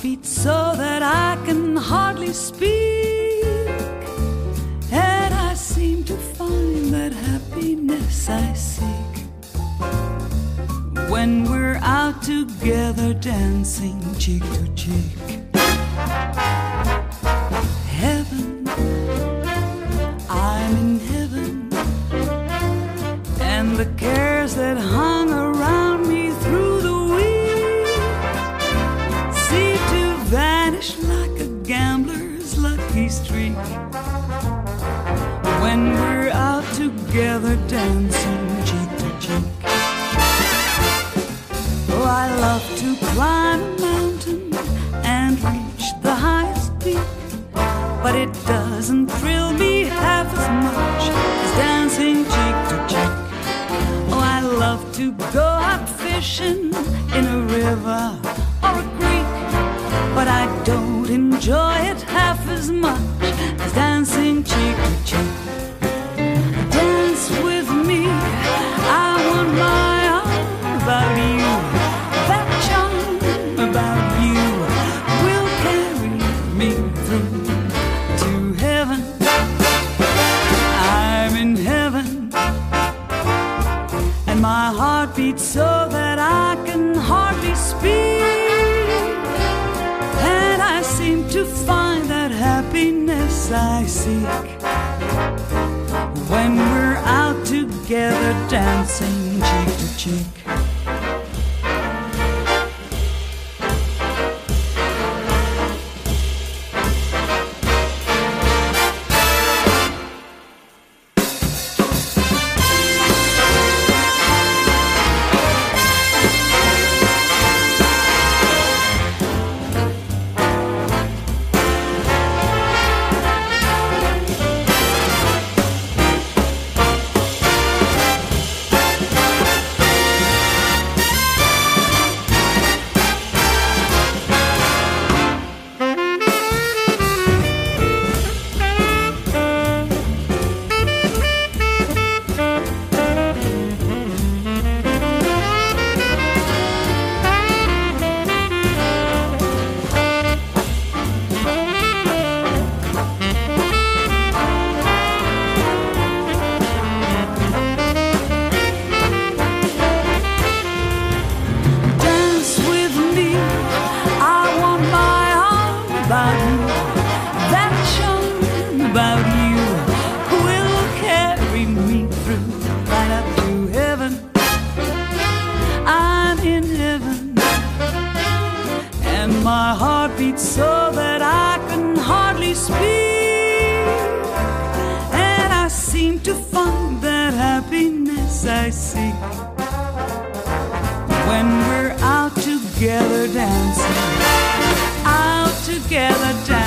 beats so that I can hardly speak, and I seem to find that happiness I seek when we're out together dancing cheek to cheek. Heaven, I'm in heaven, and the cares that hung around me through the week seem to vanish like a gambler's lucky streak when we're out together dancing cheek to cheek. Oh, I love to climb a mountain and reach the highest peak, but it doesn't thrill me half as much as dancing cheek to cheek. Oh, I love to go out fishing in a river or a creek, but I don't enjoy it half as much as dancing cheek to cheek. Dance with me, I want my arm about you. That charm about you will carry me through to heaven. I'm in heaven, and my heart beats so that I can hardly speak, and I seem to find that happiness I seek when we're out together dancing cheek to cheek. My heart beats so that I can hardly speak, and I seem to find that happiness I seek when we're out together dancing, out together dancing.